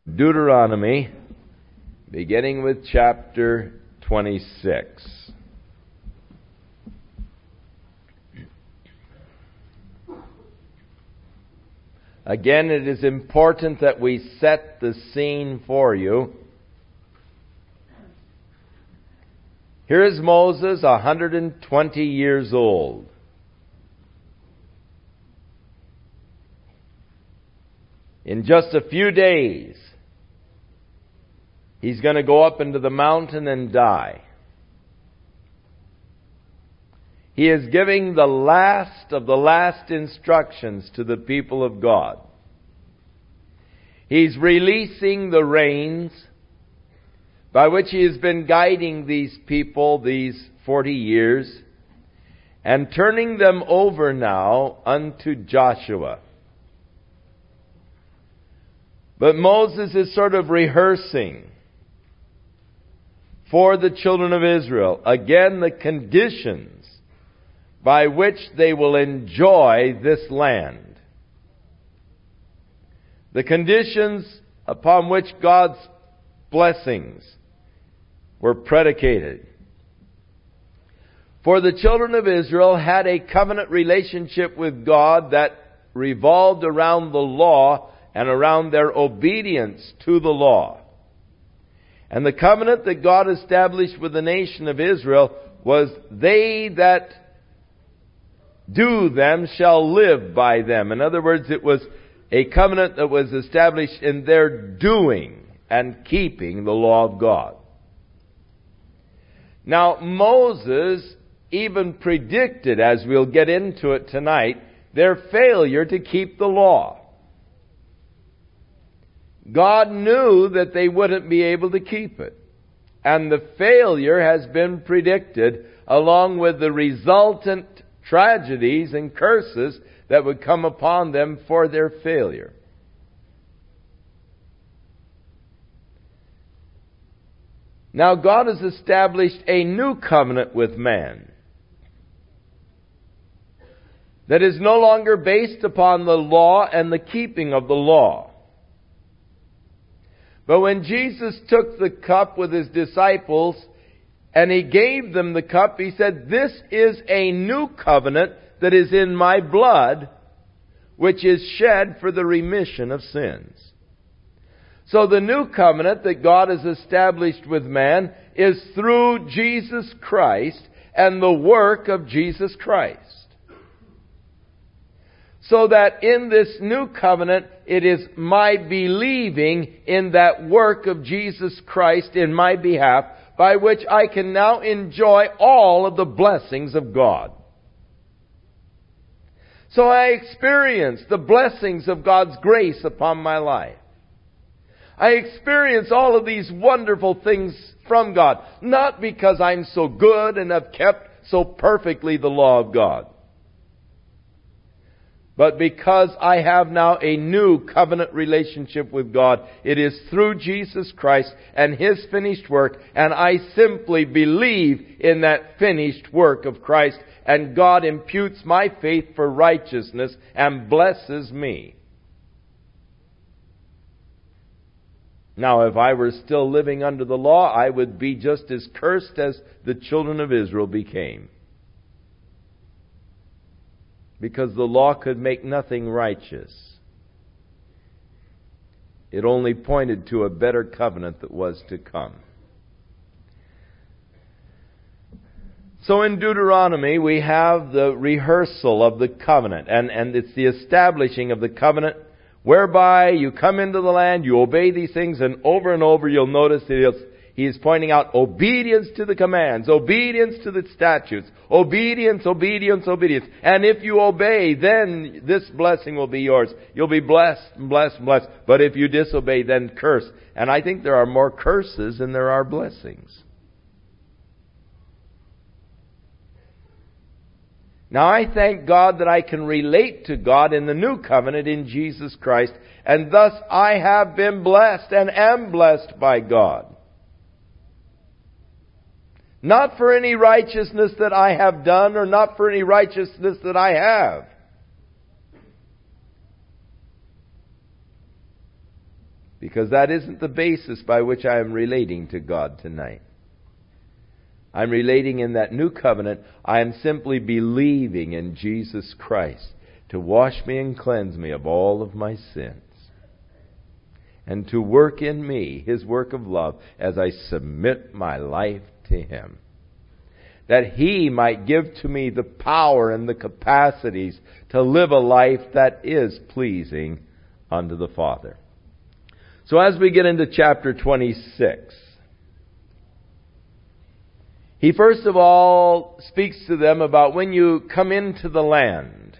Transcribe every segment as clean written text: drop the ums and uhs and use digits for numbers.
Deuteronomy, beginning with chapter 26. Again, it is important that we set the scene for you. Here is Moses, 120 years old. In just a few days, he's going to go up into the mountain and die. He is giving the last of the last instructions to the people of God. He's releasing the reins by which he has been guiding these people these 40 years and turning them over now unto Joshua. But Moses is sort of rehearsing for the children of Israel, again, the conditions by which they will enjoy this land. The conditions upon which God's blessings were predicated. For the children of Israel had a covenant relationship with God that revolved around the law and around their obedience to the law. And the covenant that God established with the nation of Israel was, they that do them shall live by them. In other words, it was a covenant that was established in their doing and keeping the law of God. Now, Moses even predicted, as we'll get into it tonight, their failure to keep the law. God knew that they wouldn't be able to keep it. And the failure has been predicted, along with the resultant tragedies and curses that would come upon them for their failure. Now God has established a new covenant with man that is no longer based upon the law and the keeping of the law. But when Jesus took the cup with his disciples and he gave them the cup, he said, "This is a new covenant that is in my blood, which is shed for the remission of sins." So the new covenant that God has established with man is through Jesus Christ and the work of Jesus Christ. So that in this new covenant, it is my believing in that work of Jesus Christ in my behalf, by which I can now enjoy all of the blessings of God. So I experience the blessings of God's grace upon my life. I experience all of these wonderful things from God, not because I'm so good and have kept so perfectly the law of God, but because I have now a new covenant relationship with God. It is through Jesus Christ and His finished work, and I simply believe in that finished work of Christ, and God imputes my faith for righteousness and blesses me. Now, if I were still living under the law, I would be just as cursed as the children of Israel became. Because the law could make nothing righteous. It only pointed to a better covenant that was to come. So in Deuteronomy, we have the rehearsal of the covenant, and it's the establishing of the covenant, whereby you come into the land, you obey these things, and over you'll notice that he is pointing out obedience to the commands, obedience to the statutes, obedience. And if you obey, then this blessing will be yours. You'll be blessed. But if you disobey, then curse. And I think there are more curses than there are blessings. Now I thank God that I can relate to God in the new covenant in Jesus Christ, and thus I have been blessed and am blessed by God. Not for any righteousness that I have done, or not for any righteousness that I have, because that isn't the basis by which I am relating to God tonight. I'm relating in that new covenant. I am simply believing in Jesus Christ to wash me and cleanse me of all of my sins, and to work in me His work of love as I submit my life to Him, that He might give to me the power and the capacities to live a life that is pleasing unto the Father. So as we get into chapter 26, he first of all speaks to them about when you come into the land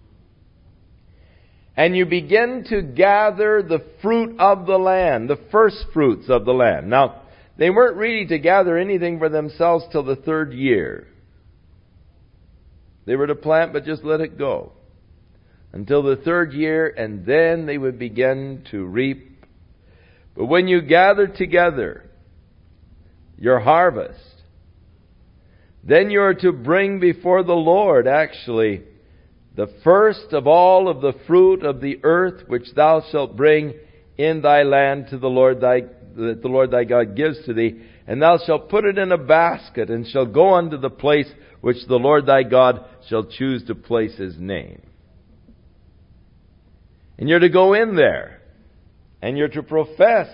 and you begin to gather the fruit of the land, the first fruits of the land. Now, they weren't really to gather anything for themselves till the 3rd year. They were to plant but just let it go until the 3rd year, and then they would begin to reap. But when you gather together your harvest, then you are to bring before the Lord, actually, the first of all of the fruit of the earth, which thou shalt bring in thy land to the Lord that the Lord thy God gives to thee. And thou shalt put it in a basket, and shall go unto the place which the Lord thy God shall choose to place His name. And you're to go in there, and you're to profess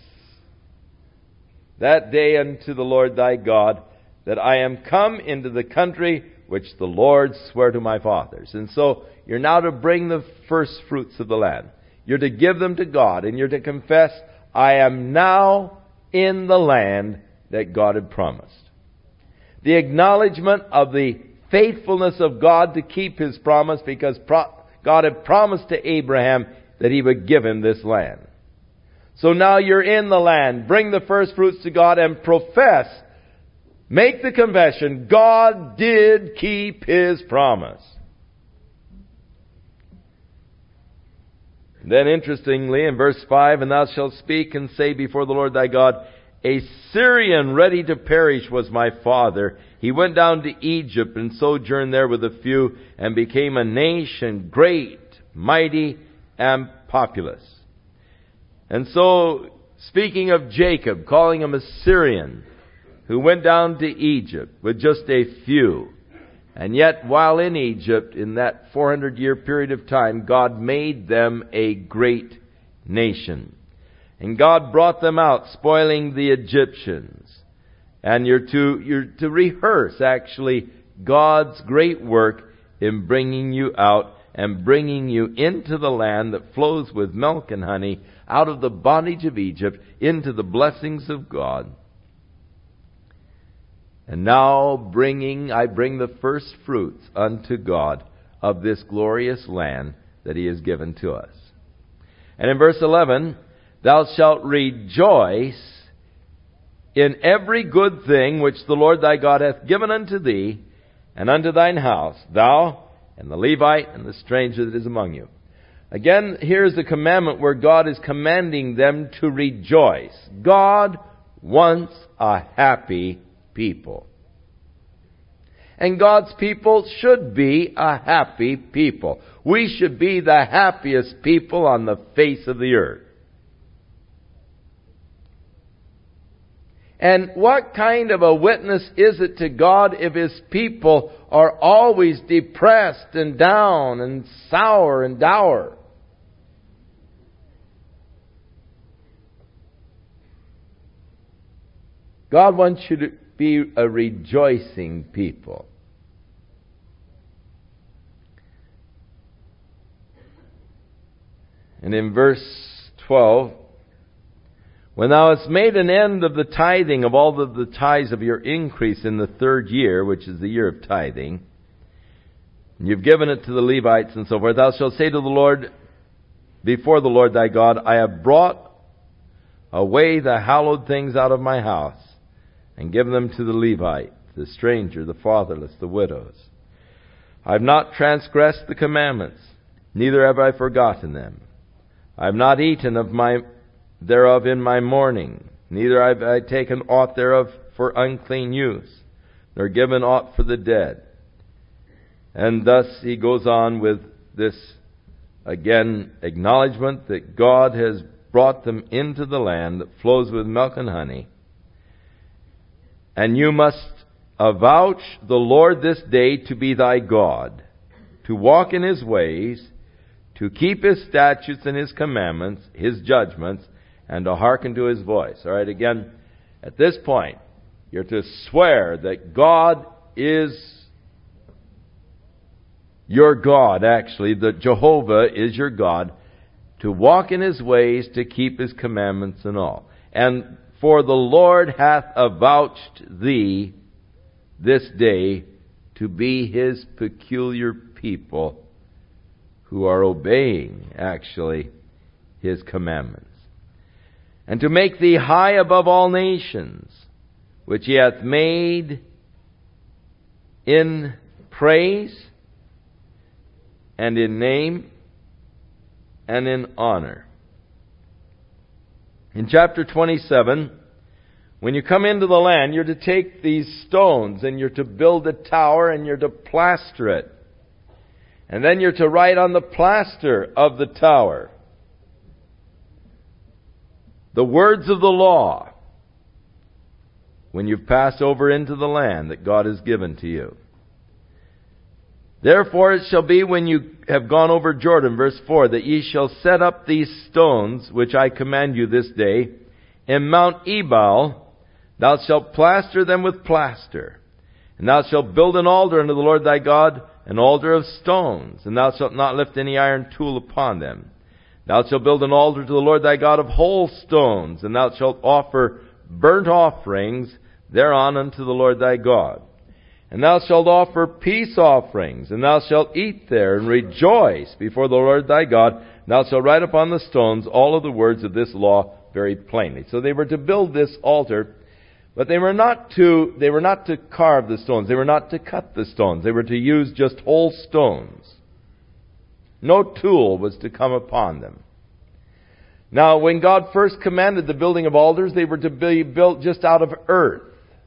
that day unto the Lord thy God, that I am come into the country which the Lord sware to my fathers. And so you're now to bring the first fruits of the land. You're to give them to God, and you're to confess, I am now in the land that God had promised. The acknowledgement of the faithfulness of God to keep His promise, because God had promised to Abraham that He would give him this land. So now you're in the land. Bring the first fruits to God and profess, make the confession, God did keep His promise. Then interestingly, in verse 5, and thou shalt speak and say before the Lord thy God, a Syrian ready to perish was my father. He went down to Egypt and sojourned there with a few, and became a nation great, mighty, and populous. And so, speaking of Jacob, calling him a Syrian, who went down to Egypt with just a few. And yet, while in Egypt, in that 400-year period of time, God made them a great nation. And God brought them out, spoiling the Egyptians. And you're to rehearse, actually, God's great work in bringing you out and bringing you into the land that flows with milk and honey, out of the bondage of Egypt, into the blessings of God. And now I bring the first fruits unto God of this glorious land that He has given to us. And in verse 11, thou shalt rejoice in every good thing which the Lord thy God hath given unto thee, and unto thine house, thou and the Levite and the stranger that is among you. Again, here's the commandment where God is commanding them to rejoice. God wants a happy people. And God's people should be a happy people. We should be the happiest people on the face of the earth. And what kind of a witness is it to God if His people are always depressed and down and sour and dour? God wants you to be a rejoicing people. And in verse 12, when thou hast made an end of the tithing of all of the tithes of your increase in the 3rd year, which is the year of tithing, and you've given it to the Levites and so forth, thou shalt say to the Lord, before the Lord thy God, I have brought away the hallowed things out of my house, and given them to the Levite, the stranger, the fatherless, the widows. I have not transgressed the commandments, neither have I forgotten them. I have not eaten thereof in my mourning, neither have I taken aught thereof for unclean use, nor given aught for the dead. And thus he goes on with this, again, acknowledgement that God has brought them into the land that flows with milk and honey. And you must avouch the Lord this day to be thy God, to walk in His ways, to keep His statutes and His commandments, His judgments, and to hearken to His voice. All right, again, at this point, you're to swear that God is your God, actually, that Jehovah is your God, to walk in His ways, to keep His commandments and all. And for the Lord hath avouched thee this day to be His peculiar people who are obeying, actually, His commandments. And to make thee high above all nations, which He hath made in praise and in name and in honor. In chapter 27, when you come into the land, you're to take these stones and you're to build a tower and you're to plaster it. And then you're to write on the plaster of the tower the words of the law when you've passed over into the land that God has given to you. Therefore it shall be when you have gone over Jordan, verse 4, that ye shall set up these stones, which I command you this day, in Mount Ebal. Thou shalt plaster them with plaster. And thou shalt build an altar unto the Lord thy God, an altar of stones. And thou shalt not lift any iron tool upon them. Thou shalt build an altar to the Lord thy God of whole stones. And thou shalt offer burnt offerings thereon unto the Lord thy God. And thou shalt offer peace offerings, and thou shalt eat there, and rejoice before the Lord thy God. And thou shalt write upon the stones all of the words of this law very plainly. So they were to build this altar, but they were not to carve the stones. They were not to cut the stones. They were to use just whole stones. No tool was to come upon them. Now, when God first commanded the building of altars, they were to be built just out of earth.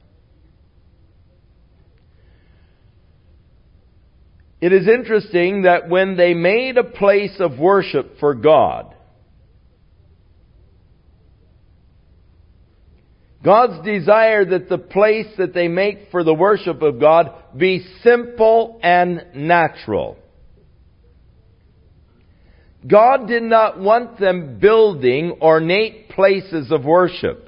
It is interesting that when they made a place of worship for God, God's desire that the place that they make for the worship of God be simple and natural. God did not want them building ornate places of worship.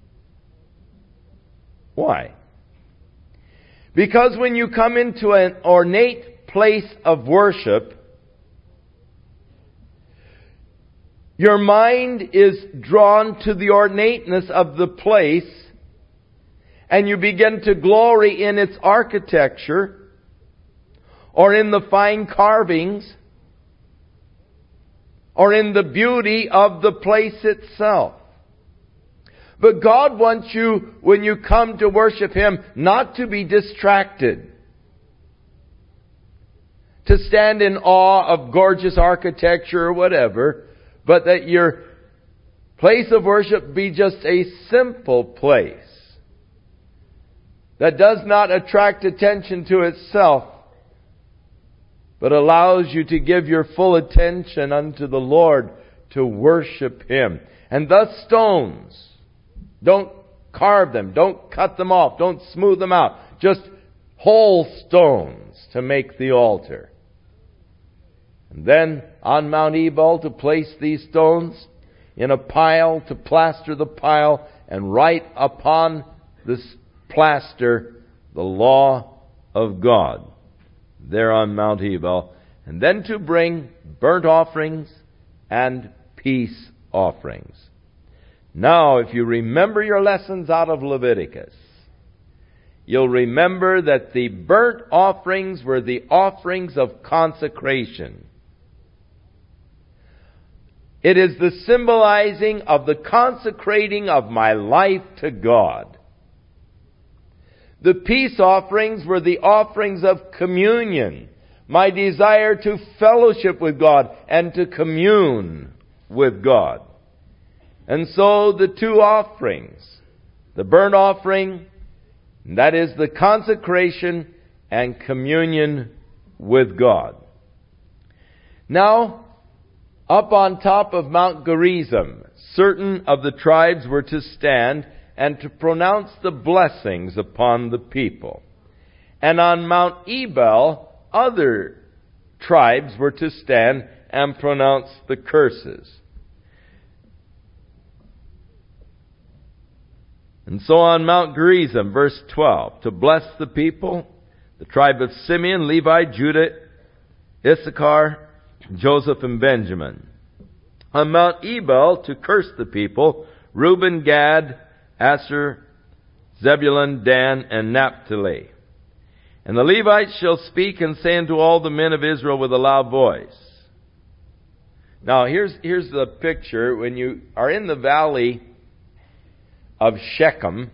Why? Because when you come into an ornate place of worship, your mind is drawn to the ornateness of the place, and you begin to glory in its architecture, or in the fine carvings, or in the beauty of the place itself. But God wants you, when you come to worship Him, not to be distracted, to stand in awe of gorgeous architecture or whatever, but that your place of worship be just a simple place that does not attract attention to itself, but allows you to give your full attention unto the Lord to worship Him. And thus stones, don't carve them, don't cut them off, don't smooth them out, just whole stones to make the altar. And then on Mount Ebal to place these stones in a pile, to plaster the pile, and write upon this plaster the law of God there on Mount Ebal. And then to bring burnt offerings and peace offerings. Now, if you remember your lessons out of Leviticus, you'll remember that the burnt offerings were the offerings of consecration. It is the symbolizing of the consecrating of my life to God. The peace offerings were the offerings of communion, my desire to fellowship with God and to commune with God. And so the two offerings, the burnt offering, that is the consecration and communion with God. Now, Up on top of Mount Gerizim, certain of the tribes were to stand and to pronounce the blessings upon the people. And on Mount Ebal, other tribes were to stand and pronounce the curses. And so on Mount Gerizim, verse 12, to bless the people, the tribe of Simeon, Levi, Judah, Issachar, Joseph, and Benjamin. On Mount Ebal, to curse the people, Reuben, Gad, Asher, Zebulun, Dan, and Naphtali. And the Levites shall speak and say unto all the men of Israel with a loud voice. Now here's the picture. When you are in the valley of Shechem,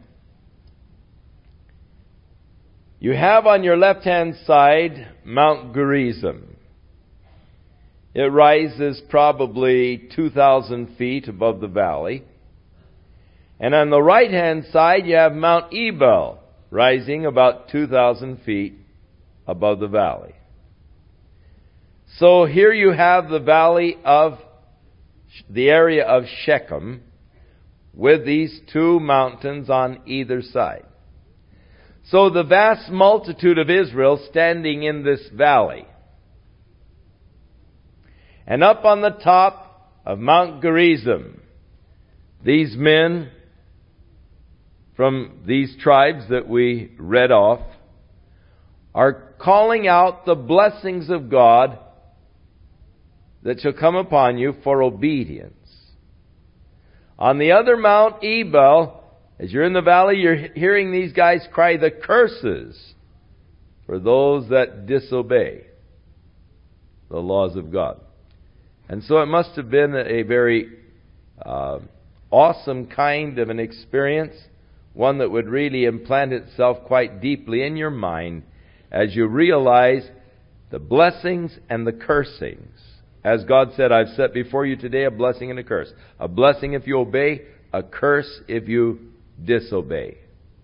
you have on your left-hand side Mount Gerizim. It rises probably 2,000 feet above the valley. And on the right-hand side you have Mount Ebal, rising about 2,000 feet above the valley. So here you have the valley of the area of Shechem with these two mountains on either side. So the vast multitude of Israel standing in this valley. And up on the top of Mount Gerizim, these men from these tribes that we read off are calling out the blessings of God that shall come upon you for obedience. On the other Mount Ebal, as you're in the valley, you're hearing these guys cry the curses for those that disobey the laws of God. And so it must have been a very awesome kind of an experience, one that would really implant itself quite deeply in your mind as you realize the blessings and the cursings. As God said, I've set before you today a blessing and a curse. A blessing if you obey, a curse if you disobey.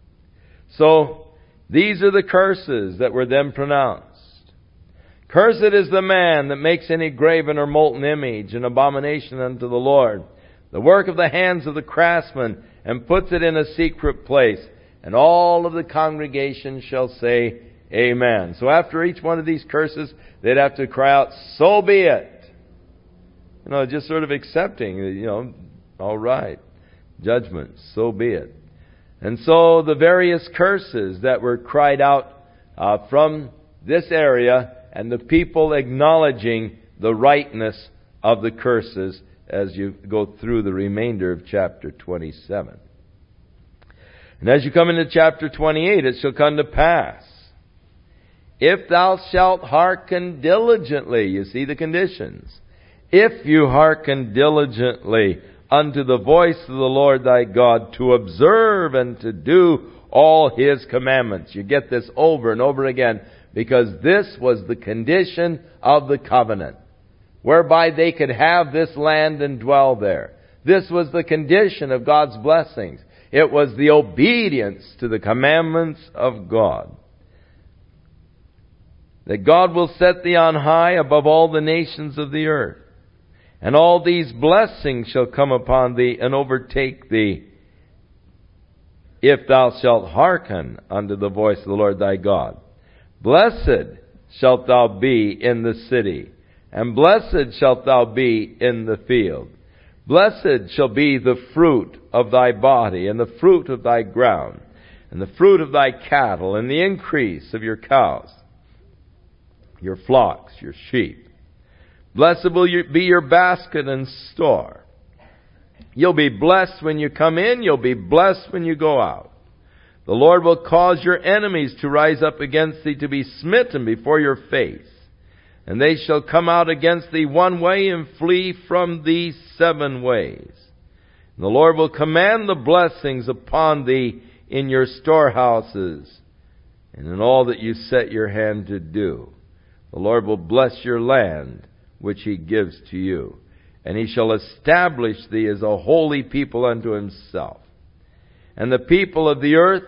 So, these are the curses that were then pronounced. Cursed is the man that makes any graven or molten image, an abomination unto the Lord, the work of the hands of the craftsman, and puts it in a secret place. And all of the congregation shall say, Amen. So after each one of these curses, they'd have to cry out, so be it. Just sort of accepting, all right, judgment, so be it. And so the various curses that were cried out from this area, and the people acknowledging the rightness of the curses as you go through the remainder of chapter 27. And as you come into chapter 28, it shall come to pass, if thou shalt hearken diligently, you see the conditions, if you hearken diligently unto the voice of the Lord thy God, to observe and to do all His commandments. You get this over and over again, because this was the condition of the covenant, whereby they could have this land and dwell there. This was the condition of God's blessings. It was the obedience to the commandments of God. That God will set thee on high above all the nations of the earth. And all these blessings shall come upon thee and overtake thee, if thou shalt hearken unto the voice of the Lord thy God. Blessed shalt thou be in the city, and blessed shalt thou be in the field. Blessed shall be the fruit of thy body, and the fruit of thy ground, and the fruit of thy cattle, and the increase of your cows, your flocks, your sheep. Blessed will be your basket and store. You'll be blessed when you come in. You'll be blessed when you go out. The Lord will cause your enemies to rise up against thee, to be smitten before your face. And they shall come out against thee one way and flee from thee 7 ways. And the Lord will command the blessings upon thee in your storehouses and in all that you set your hand to do. The Lord will bless your land, which He gives to you. And He shall establish thee as a holy people unto Himself. And the people of the earth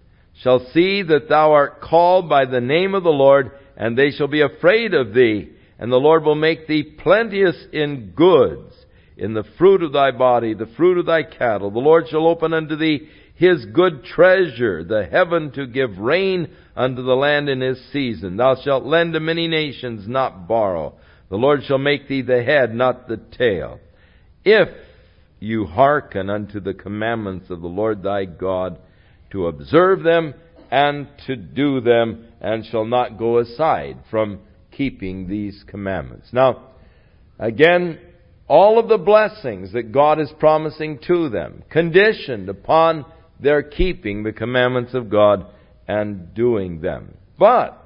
shall see that thou art called by the name of the Lord, and they shall be afraid of thee, And the Lord will make thee plenteous in goods, in the fruit of thy body, the fruit of thy cattle. The Lord shall open unto thee His good treasure, the heaven, to give rain unto the land in his season. Thou shalt lend to many nations, not borrow. The Lord shall make thee the head, not the tail. If you hearken unto the commandments of the Lord thy God, to observe them and to do them, and shall not go aside from keeping these commandments. Now, again, all of the blessings that God is promising to them, conditioned upon their keeping the commandments of God and doing them. But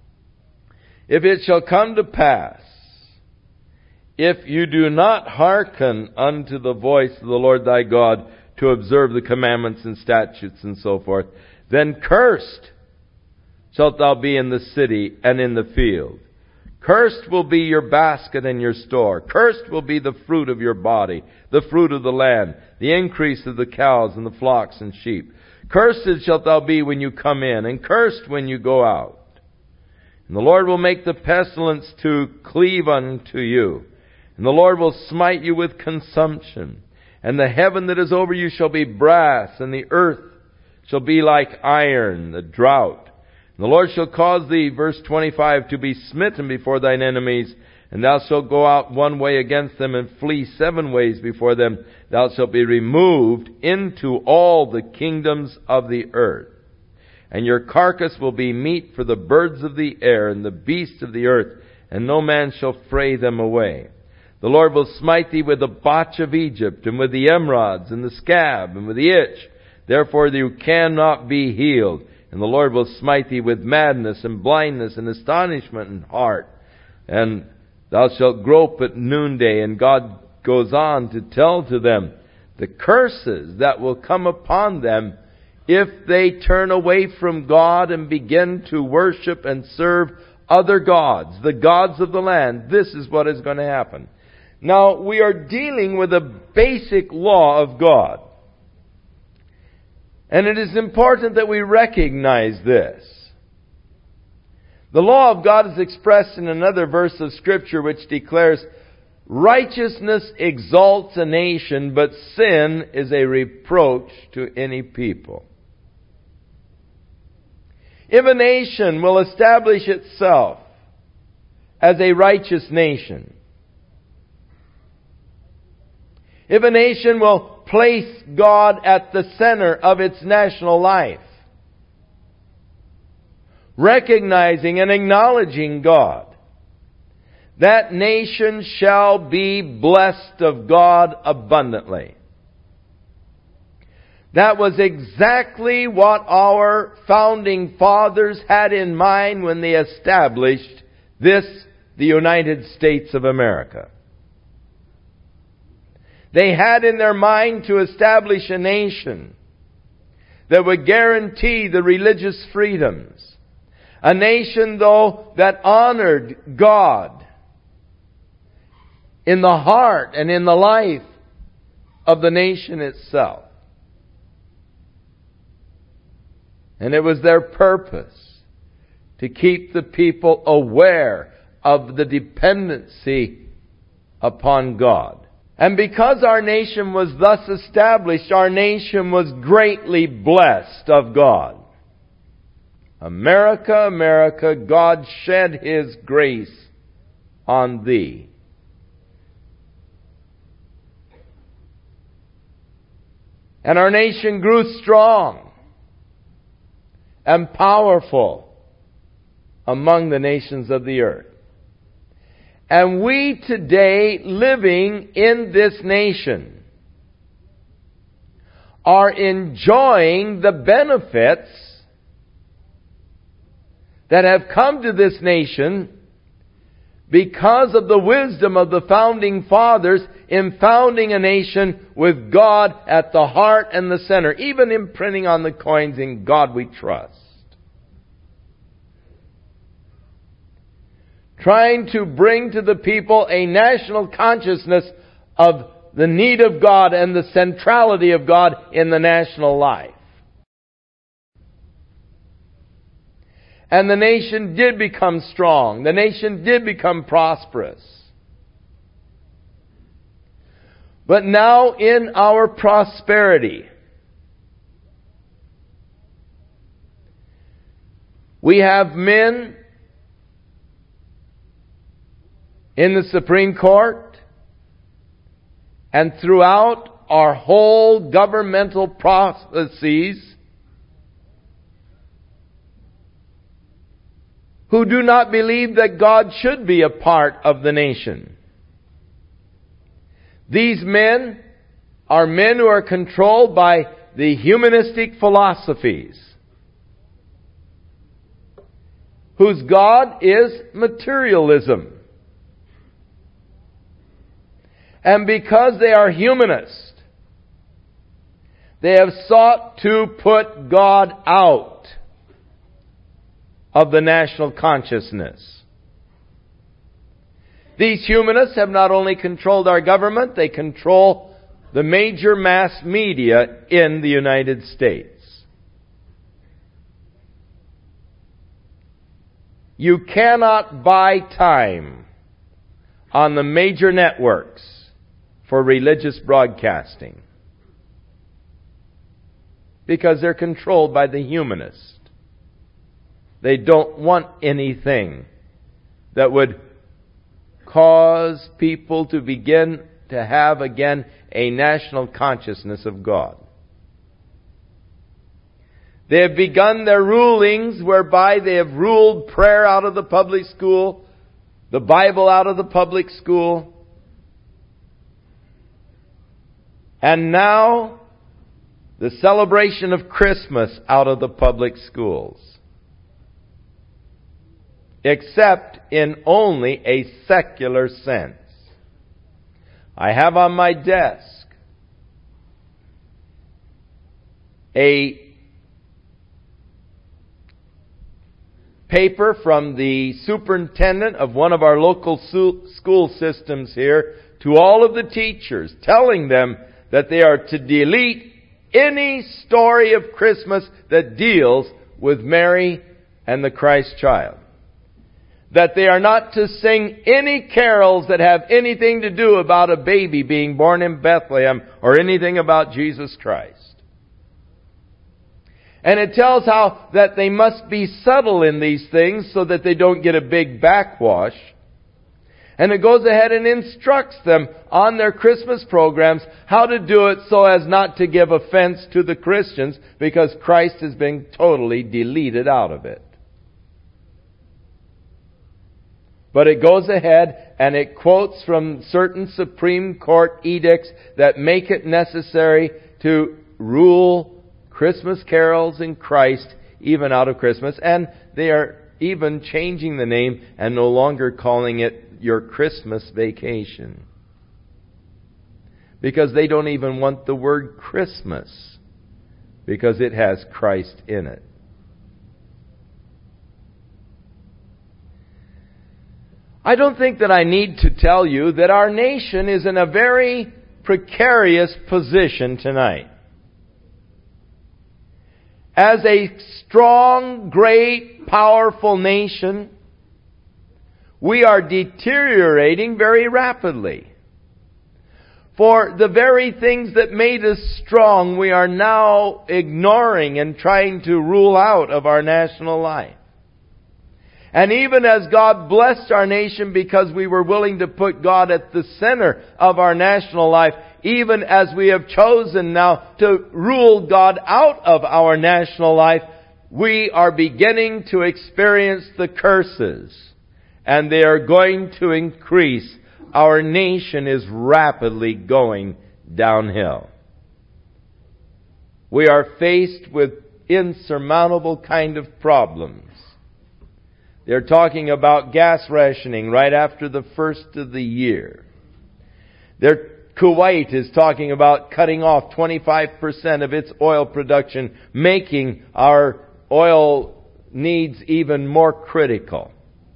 if it shall come to pass, if you do not hearken unto the voice of the Lord thy God to observe the commandments and statutes and so forth, then cursed shalt thou be in the city and in the field. Cursed will be your basket and your store. Cursed will be the fruit of your body, the fruit of the land, the increase of the cows and the flocks and sheep. Cursed shalt thou be when you come in, and cursed when you go out. And the Lord will make the pestilence to cleave unto you, and the Lord will smite you with consumption. And the heaven that is over you shall be brass, and the earth shall be like iron, the drought. And the Lord shall cause thee, verse 25, to be smitten before thine enemies, and thou shalt go out one way against them, and flee 7 ways before them. Thou shalt be removed into all the kingdoms of the earth. And your carcass will be meat for the birds of the air, and the beasts of the earth, and no man shall fray them away. The Lord will smite thee with the botch of Egypt, and with the emerods, and the scab, and with the itch. Therefore you cannot be healed. And the Lord will smite thee with madness, and blindness, and astonishment, and heart. And thou shalt grope at noonday. And God goes on to tell to them the curses that will come upon them if they turn away from God and begin to worship and serve other gods, the gods of the land. This is what is going to happen. Now, we are dealing with a basic law of God. And it is important that we recognize this. The law of God is expressed in another verse of Scripture which declares, righteousness exalts a nation, but sin is a reproach to any people. If a nation will establish itself as a righteous nation, if a nation will place God at the center of its national life, recognizing and acknowledging God, that nation shall be blessed of God abundantly. That was exactly what our founding fathers had in mind when they established the United States of America. They had in their mind to establish a nation that would guarantee the religious freedoms. A nation, though, that honored God in the heart and in the life of the nation itself. And it was their purpose to keep the people aware of the dependency upon God. And because our nation was thus established, our nation was greatly blessed of God. America, America, God shed His grace on thee. And our nation grew strong and powerful among the nations of the earth. And we today, living in this nation, are enjoying the benefits that have come to this nation because of the wisdom of the founding fathers in founding a nation with God at the heart and the center, even imprinting on the coins, "In God we trust." Trying to bring to the people a national consciousness of the need of God and the centrality of God in the national life. And the nation did become strong. The nation did become prosperous. But now in our prosperity, we have men in the Supreme Court and throughout our whole governmental processes who do not believe that God should be a part of the nation. These men are men who are controlled by the humanistic philosophies, whose God is materialism. And because they are humanists, they have sought to put God out of the national consciousness. These humanists have not only controlled our government, they control the major mass media in the United States. You cannot buy time on the major networks for religious broadcasting because they're controlled by the humanists. They don't want anything that would cause people to begin to have again a national consciousness of God. They have begun their rulings whereby they have ruled prayer out of the public school, the Bible out of the public school, and now the celebration of Christmas out of the public schools. Except in only a secular sense. I have on my desk a paper from the superintendent of one of our local school systems here to all of the teachers, telling them that they are to delete any story of Christmas that deals with Mary and the Christ child. That they are not to sing any carols that have anything to do about a baby being born in Bethlehem or anything about Jesus Christ. And it tells how that they must be subtle in these things so that they don't get a big backwash. And it goes ahead and instructs them on their Christmas programs how to do it so as not to give offense to the Christians because Christ has been totally deleted out of it. But it goes ahead and it quotes from certain Supreme Court edicts that make it necessary to rule Christmas carols in Christ even out of Christmas. And they are even changing the name and no longer calling it your Christmas vacation. Because they don't even want the word Christmas because it has Christ in it. I don't think that I need to tell you that our nation is in a very precarious position tonight. As a strong, great, powerful nation, we are deteriorating very rapidly. For the very things that made us strong, we are now ignoring and trying to rule out of our national life. And even as God blessed our nation because we were willing to put God at the center of our national life, even as we have chosen now to rule God out of our national life, we are beginning to experience the curses. And they are going to increase. Our nation is rapidly going downhill. We are faced with insurmountable kind of problems. They're talking about gas rationing right after the first of the year. Kuwait is talking about cutting off 25% of its oil production, making our oil needs even more critical.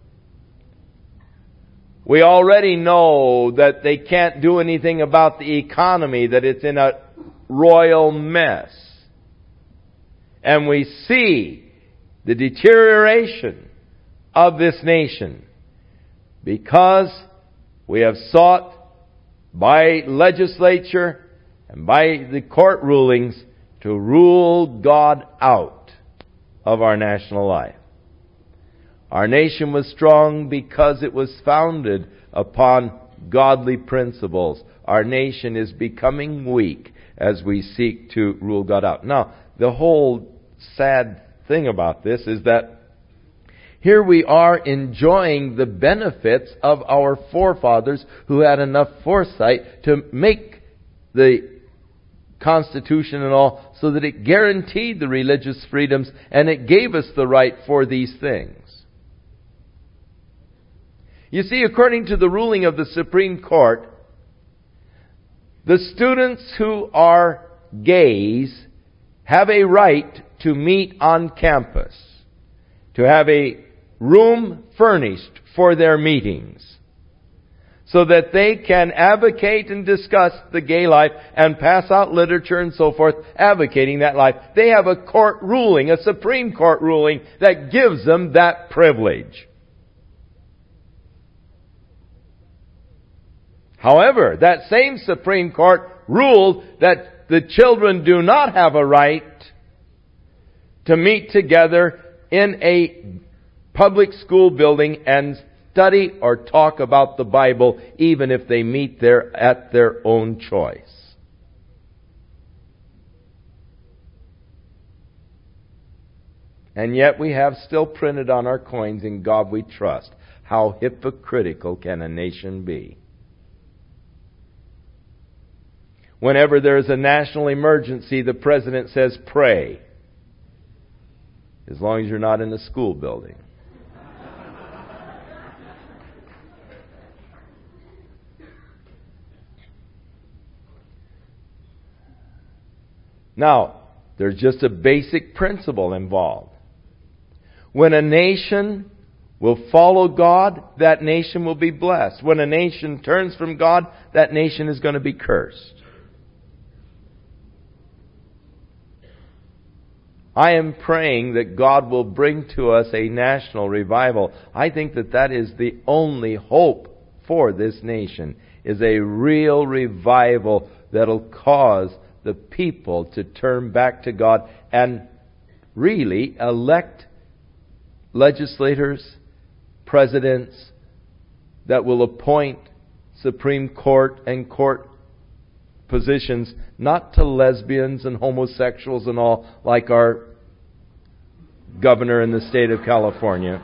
We already know that they can't do anything about the economy, that it's in a royal mess. And we see the deterioration of this nation, because we have sought by legislature and by the court rulings to rule God out of our national life. Our nation was strong because it was founded upon godly principles. Our nation is becoming weak as we seek to rule God out. Now, the whole sad thing about this is that here we are enjoying the benefits of our forefathers who had enough foresight to make the Constitution and all so that it guaranteed the religious freedoms and it gave us the right for these things. You see, according to the ruling of the Supreme Court, the students who are gays have a right to meet on campus, to have a room furnished for their meetings, so that they can advocate and discuss the gay life and pass out literature and so forth, advocating that life. They have a court ruling, a Supreme Court ruling, that gives them that privilege. However, that same Supreme Court ruled that the children do not have a right to meet together in a public school building and study or talk about the Bible, even if they meet there at their own choice. And yet we have still printed on our coins, "In God we trust." How hypocritical can a nation be? Whenever there is a national emergency, the President says, "Pray." As long as you're not in a school building. Now, there's just a basic principle involved. When a nation will follow God, that nation will be blessed. When a nation turns from God, that nation is going to be cursed. I am praying that God will bring to us a national revival. I think that that is the only hope for this nation, is a real revival that'll cause the people to turn back to God and really elect legislators, presidents that will appoint Supreme Court and court positions, not to lesbians and homosexuals and all, like our governor in the state of California.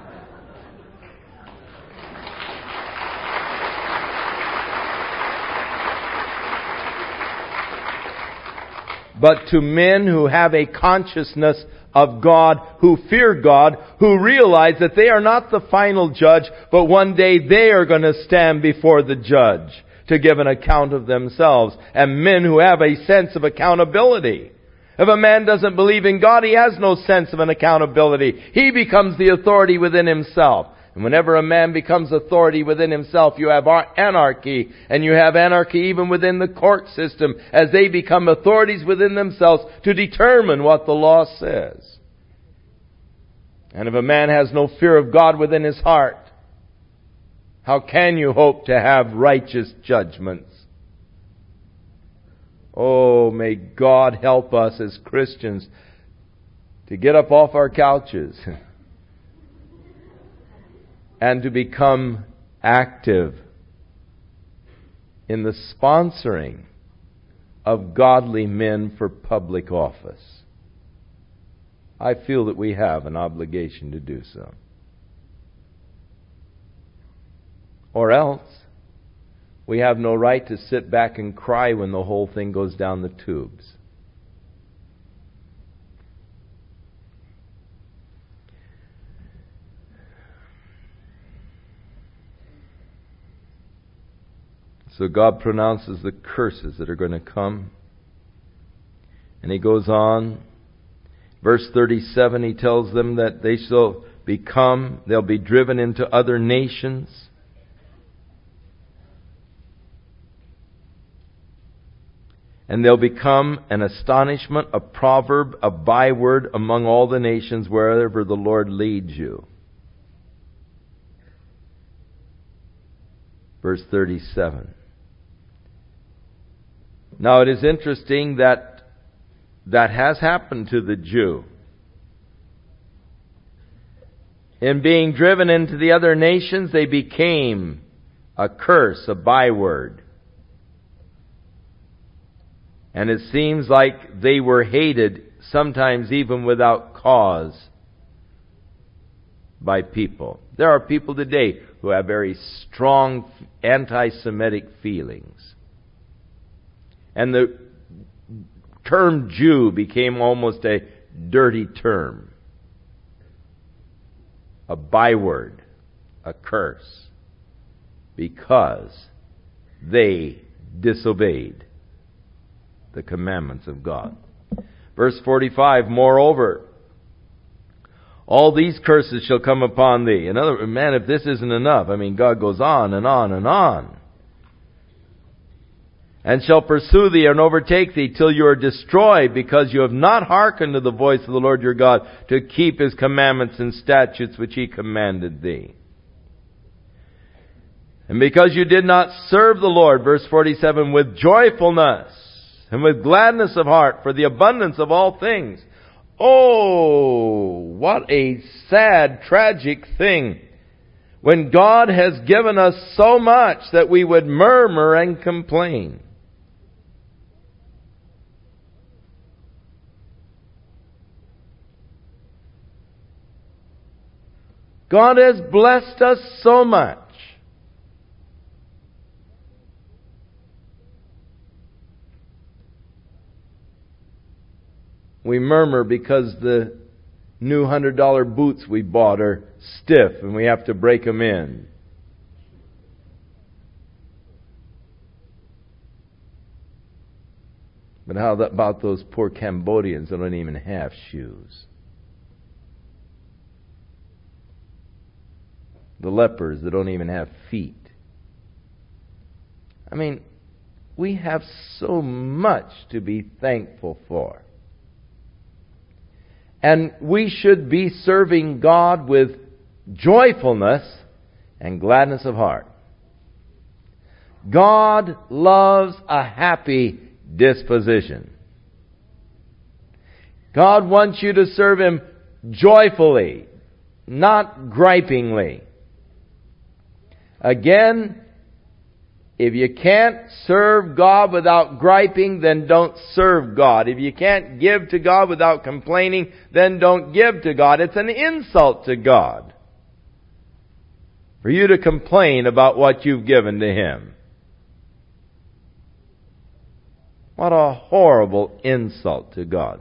But to men who have a consciousness of God, who fear God, who realize that they are not the final judge, but one day they are going to stand before the judge to give an account of themselves. And men who have a sense of accountability. If a man doesn't believe in God, he has no sense of an accountability. He becomes the authority within himself. And whenever a man becomes authority within himself, you have anarchy. And you have anarchy even within the court system, as they become authorities within themselves to determine what the law says. And if a man has no fear of God within his heart, how can you hope to have righteous judgments? Oh, may God help us as Christians to get up off our couches and to become active in the sponsoring of godly men for public office. I feel that we have an obligation to do so. Or else, we have no right to sit back and cry when the whole thing goes down the tubes. So God pronounces the curses that are going to come. And He goes on. Verse 37, He tells them that they shall they'll be driven into other nations. And they'll become an astonishment, a proverb, a byword among all the nations wherever the Lord leads you. Verse 37. Now it is interesting that has happened to the Jew. In being driven into the other nations, they became a curse, a byword. And it seems like they were hated, sometimes even without cause, by people. There are people today who have very strong anti-Semitic feelings. And the term Jew became almost a dirty term, a byword, a curse, because they disobeyed the commandments of God. Verse 45, moreover, all these curses shall come upon thee. In other words, man, if this isn't enough, God goes on and on and on. And shall pursue thee and overtake thee till you are destroyed, because you have not hearkened to the voice of the Lord your God to keep His commandments and statutes which He commanded thee. And because you did not serve the Lord, verse 47, with joyfulness and with gladness of heart for the abundance of all things. Oh, what a sad, tragic thing when God has given us so much that we would murmur and complain. God has blessed us so much. We murmur because the new $100 boots we bought are stiff and we have to break them in. But how about those poor Cambodians that don't even have shoes? The lepers that don't even have feet. We have so much to be thankful for. And we should be serving God with joyfulness and gladness of heart. God loves a happy disposition. God wants you to serve Him joyfully, not gripingly. Again, if you can't serve God without griping, then don't serve God. If you can't give to God without complaining, then don't give to God. It's an insult to God for you to complain about what you've given to Him. What a horrible insult to God.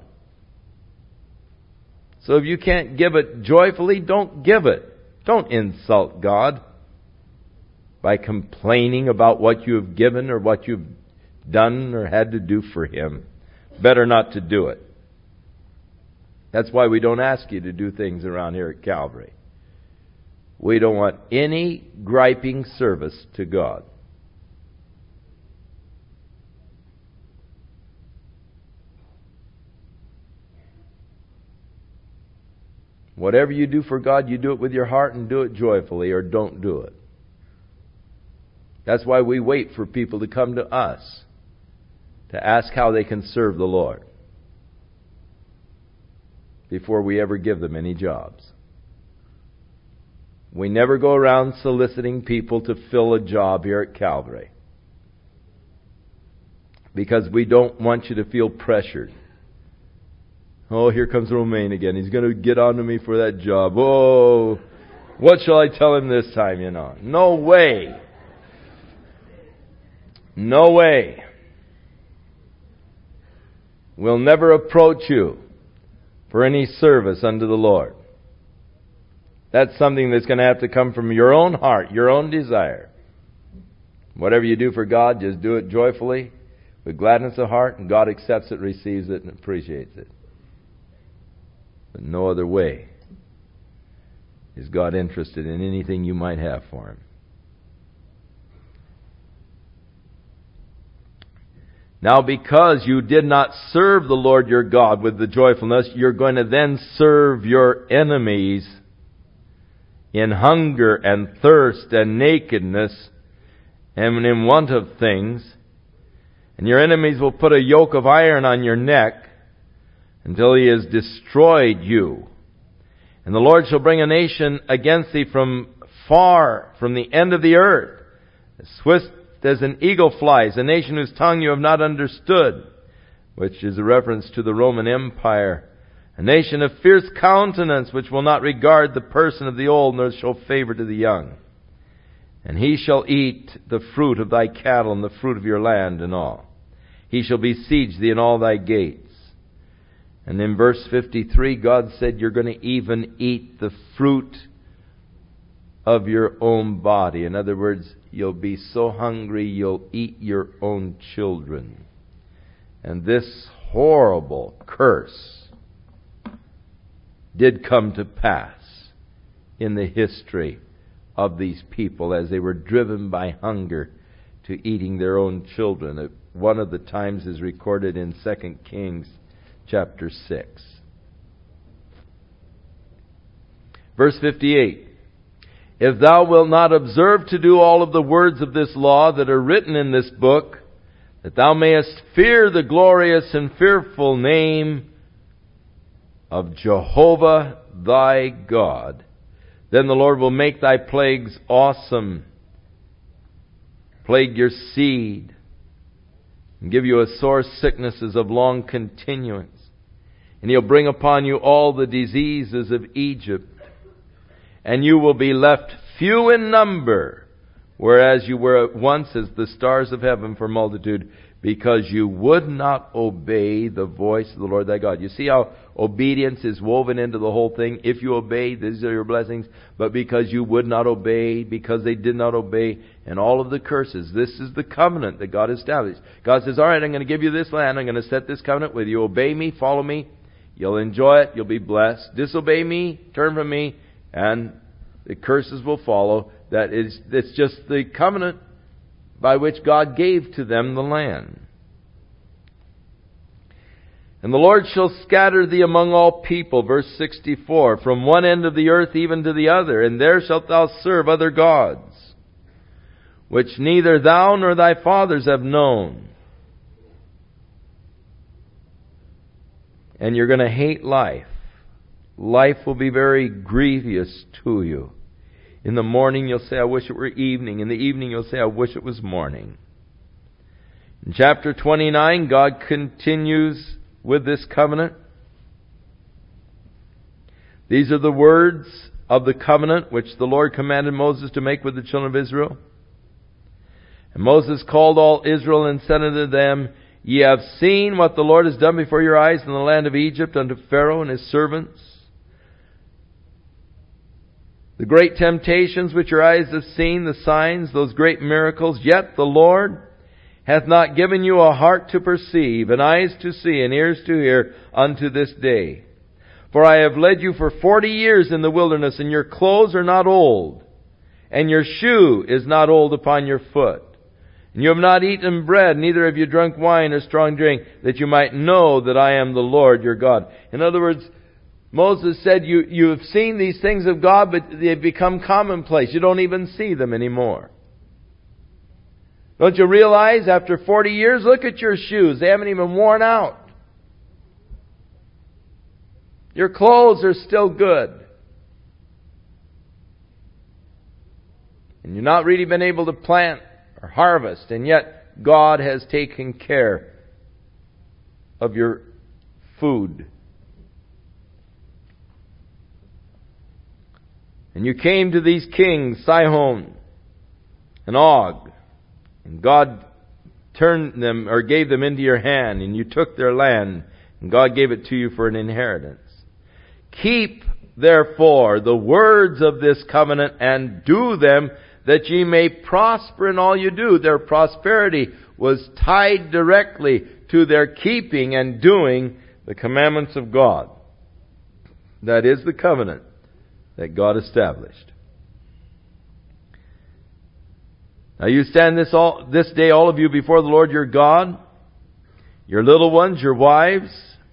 So if you can't give it joyfully, don't give it. Don't insult God by complaining about what you have given or what you've done or had to do for Him. Better not to do it. That's why we don't ask you to do things around here at Calvary. We don't want any griping service to God. Whatever you do for God, you do it with your heart and do it joyfully, or don't do it. That's why we wait for people to come to us to ask how they can serve the Lord before we ever give them any jobs. We never go around soliciting people to fill a job here at Calvary, because we don't want you to feel pressured. Oh, here comes Romaine again. He's going to get onto me for that job. Oh, what shall I tell him this time, No way. No way. We'll never approach you for any service unto the Lord. That's something that's going to have to come from your own heart, your own desire. Whatever you do for God, just do it joyfully, with gladness of heart, and God accepts it, receives it, and appreciates it. But no other way is God interested in anything you might have for Him. Now because you did not serve the Lord your God with the joyfulness, you're going to then serve your enemies in hunger and thirst and nakedness and in want of things. And your enemies will put a yoke of iron on your neck until he has destroyed you. And the Lord shall bring a nation against thee from far, from the end of the earth, as swift as an eagle flies, a nation whose tongue you have not understood, which is a reference to the Roman Empire. A nation of fierce countenance, which will not regard the person of the old, nor show favor to the young. And he shall eat the fruit of thy cattle and the fruit of your land and all. He shall besiege thee in all thy gates. And in verse 53, God said you're going to even eat the fruit of your own body. In other words, you'll be so hungry you'll eat your own children. And this horrible curse did come to pass in the history of these people as they were driven by hunger to eating their own children. One of the times is recorded in 2 Kings chapter 6. Verse 58. If thou wilt not observe to do all of the words of this law that are written in this book, that thou mayest fear the glorious and fearful name of Jehovah thy God, then the Lord will make thy plagues awesome, plague your seed, and give you a sore sicknesses of long continuance. And He'll bring upon you all the diseases of Egypt. And you will be left few in number, whereas you were at once as the stars of heaven for multitude, because you would not obey the voice of the Lord thy God. You see how obedience is woven into the whole thing? If you obey, these are your blessings. But because you would not obey, because they did not obey, and all of the curses, this is the covenant that God established. God says, all right, I'm going to give you this land. I'm going to set this covenant with you. Obey me, follow me. You'll enjoy it. You'll be blessed. Disobey me, turn from me, and the curses will follow. It's just the covenant by which God gave to them the land. And the Lord shall scatter thee among all people, verse 64, from one end of the earth even to the other, and there shalt thou serve other gods, which neither thou nor thy fathers have known. And you're going to hate life. Life will be very grievous to you. In the morning you'll say, I wish it were evening. In the evening you'll say, I wish it was morning. In chapter 29, God continues with this covenant. These are the words of the covenant which the Lord commanded Moses to make with the children of Israel. And Moses called all Israel and said unto them, Ye have seen what the Lord has done before your eyes in the land of Egypt unto Pharaoh and his servants. The great temptations which your eyes have seen, the signs, those great miracles. Yet the Lord hath not given you a heart to perceive, and eyes to see, and ears to hear unto this day. For I have led you for 40 years in the wilderness, and your clothes are not old, and your shoe is not old upon your foot. And you have not eaten bread, neither have you drunk wine or strong drink, that you might know that I am the Lord your God. In other words, Moses said, you have seen these things of God, but they've become commonplace. You don't even see them anymore. Don't you realize after 40 years, look at your shoes. They haven't even worn out. Your clothes are still good. And you've not really been able to plant or harvest, and yet God has taken care of your food. And you came to these kings, Sihon and Og, and God turned them or gave them into your hand, and you took their land, and God gave it to you for an inheritance. Keep therefore the words of this covenant and do them, that ye may prosper in all you do. Their prosperity was tied directly to their keeping and doing the commandments of God. That is the covenant that God established. Now you stand this day, all of you, before the Lord your God, your little ones, your wives,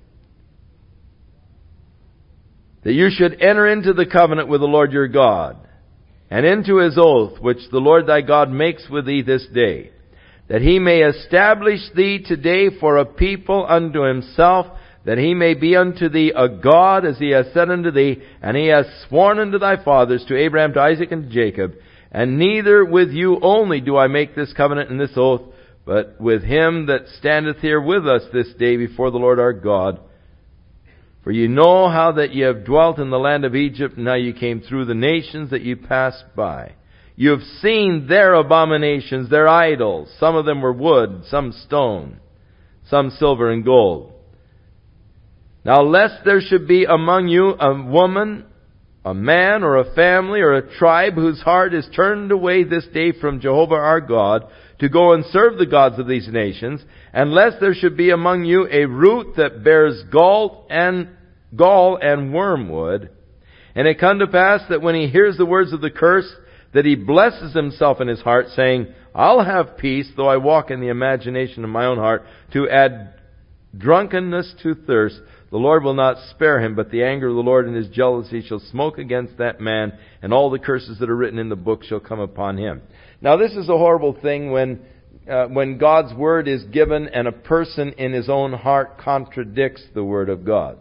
that you should enter into the covenant with the Lord your God, and into His oath, which the Lord thy God makes with thee this day, that He may establish thee today for a people unto Himself, that He may be unto thee a God, as He has said unto thee, and He has sworn unto thy fathers, to Abraham, to Isaac, and to Jacob. And neither with you only do I make this covenant and this oath, but with him that standeth here with us this day before the Lord our God. For you know how that ye have dwelt in the land of Egypt, and how you came through the nations that you passed by. You have seen their abominations, their idols. Some of them were wood, some stone, some silver and gold. Now lest there should be among you a woman, a man, or a family, or a tribe whose heart is turned away this day from Jehovah our God, to go and serve the gods of these nations, and lest there should be among you a root that bears gall and wormwood. And it come to pass that when he hears the words of the curse, that he blesses himself in his heart, saying, I'll have peace, though I walk in the imagination of my own heart, to add drunkenness to thirst. The Lord will not spare him, but the anger of the Lord and His jealousy shall smoke against that man, and all the curses that are written in the book shall come upon him. Now this is a horrible thing when God's Word is given and a person in his own heart contradicts the Word of God.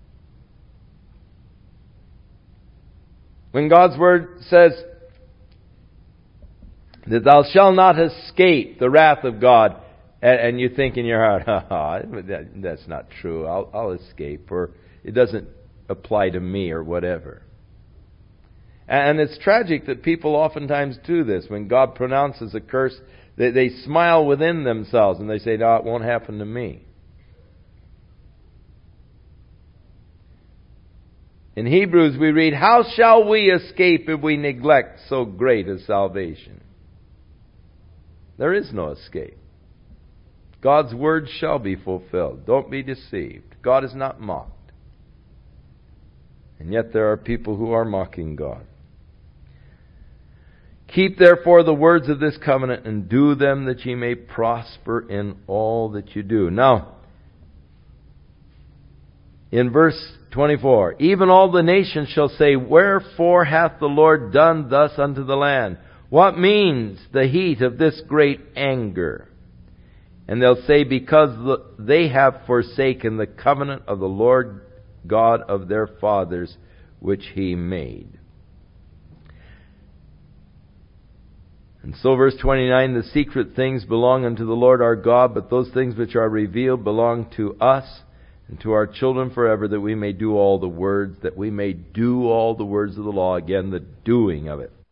When God's Word says that thou shalt not escape the wrath of God, and you think in your heart, that's not true, I'll escape, or it doesn't apply to me, or whatever. And it's tragic that people oftentimes do this. When God pronounces a curse, they smile within themselves and they say, no, it won't happen to me. In Hebrews we read, how shall we escape if we neglect so great a salvation? There is no escape. God's Word shall be fulfilled. Don't be deceived. God is not mocked. And yet there are people who are mocking God. Keep therefore the words of this covenant and do them, that ye may prosper in all that you do. Now, in verse 24, even all the nations shall say, wherefore hath the Lord done thus unto the land? What means the heat of this great anger? And they'll say, because they have forsaken the covenant of the Lord God of their fathers, which He made. And so verse 29, the secret things belong unto the Lord our God, but those things which are revealed belong to us and to our children forever, that we may do all the words of the law. Again, the doing of it.